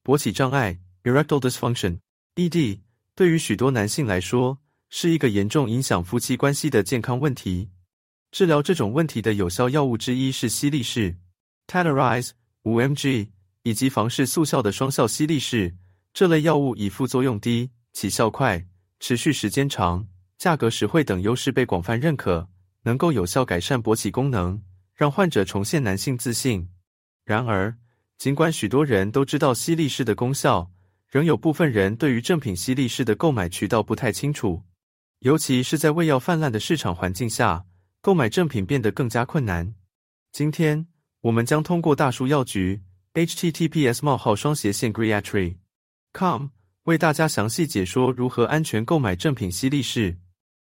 勃起障碍 （erectile dysfunction，ED） 对于许多男性来说，是一个严重影响夫妻关系的健康问题。治疗这种问题的有效药物之一是犀利士 （Tatorize 5mg） 以及房事速效的双效犀利士。这类药物以副作用低、起效快、持续时间长、价格实惠等优势被广泛认可，能够有效改善勃起功能，让患者重现男性自信。然而，尽管许多人都知道犀利士的功效，仍有部分人对于正品犀利士的购买渠道不太清楚，尤其是在胃药泛滥的市场环境下，购买正品变得更加困难。今天，我们将通过大树药局 https://greatry.com 为大家详细解说如何安全购买正品犀利士。